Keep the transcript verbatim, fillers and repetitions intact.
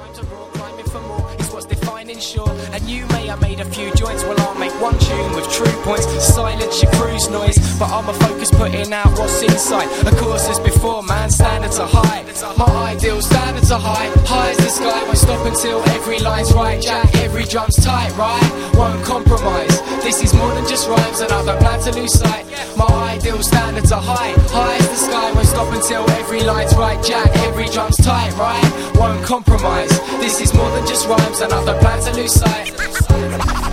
rhymes are raw, climbing for more is what's defining, sure. And you may have made a few joints, well I'll make one tune with true points. Silence your cruise noise, but I'm a focus putting out what's inside. Of course as before, man, standards are high. My ideal standards are high, high as the sky. Won't stop until every line's right, Jack, every drum's tight, right? Won't compromise, this is more than just rhymes and I don't plan to lose sight. My ideal standards are high, high as the sky. Won't stop until every line's right, Jack, every drum's tight, right? Won't compromise, this is more than just rhymes and I don't plan to lose sight.